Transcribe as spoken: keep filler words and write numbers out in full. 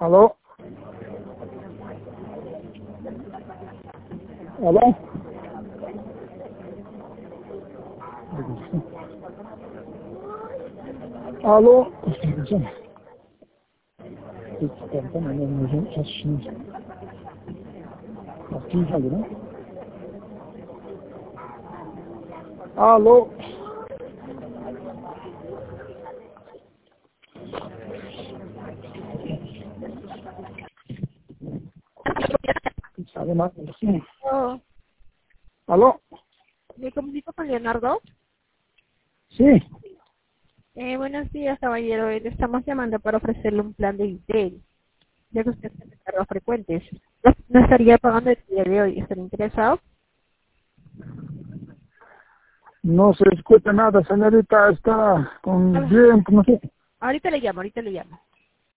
¿Aló? ¿Aló? ¿Aló? ¿Aló? ¿Sabe más? Sí. Oh, ¿Aló? ¿me comunico con Leonardo? Sí. Eh, buenos días, caballero. Eh, Le estamos llamando para ofrecerle un plan de Intel, ya que usted tiene cargos frecuentes. No no estaría pagando el día de hoy. ¿Estaría interesado? No se escucha nada, señorita. Está con Ah, viento, no sé. ahorita le llamo, ahorita le llamo.